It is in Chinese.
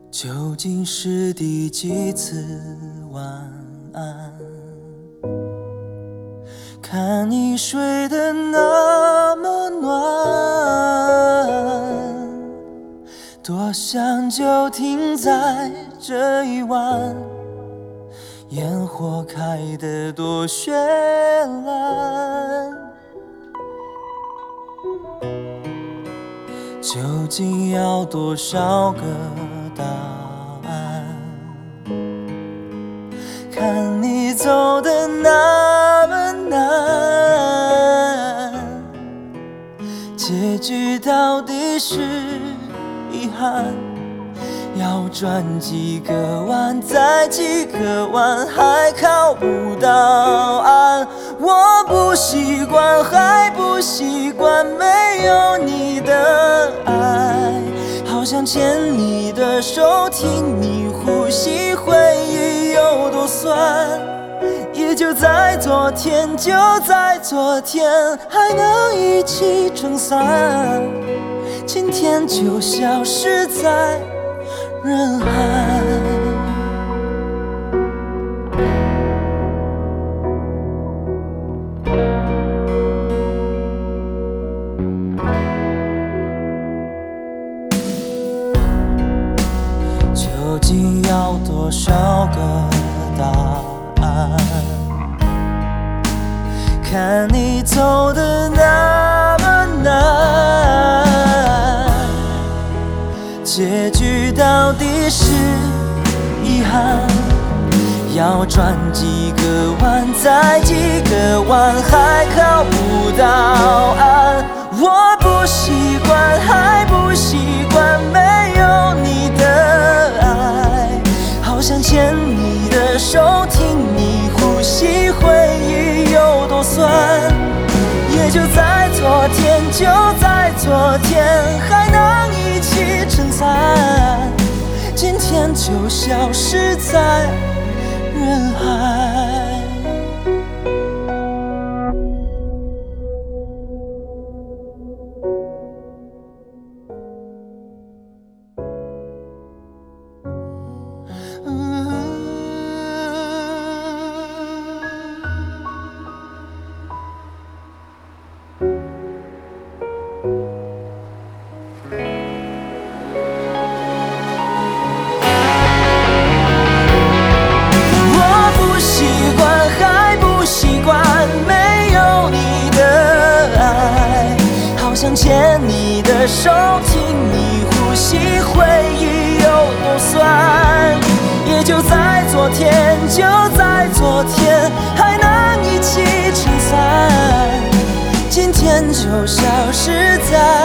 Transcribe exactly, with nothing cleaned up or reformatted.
究竟是第几次晚安？看你睡得那么暖，多想就停在这一晚，烟火开得多绚烂。究竟要多少个答案？看你走得那么难，结局到底是遗憾。要转几个弯，再几个弯，还靠不到岸。我不习惯，还不习惯没有你的爱，好想牵你的手，听你呼吸，回忆有多酸。也就在昨天，就在昨天，还能一起撑伞，今天就消失在人海。究竟要多少个答案？看你走得那么难，结局到底是遗憾。要转几个弯，再几个弯，还靠不到岸。我不习惯，还不习惯没有你的爱，好想牵你的手，听你呼吸，回忆有多酸。也就在昨天，就在昨天，还能一起撑伞，今天就消失在人海。想牵你的手，听你呼吸，回忆有多酸。也就在昨天，就在昨天，还能一起撑伞，今天就消失在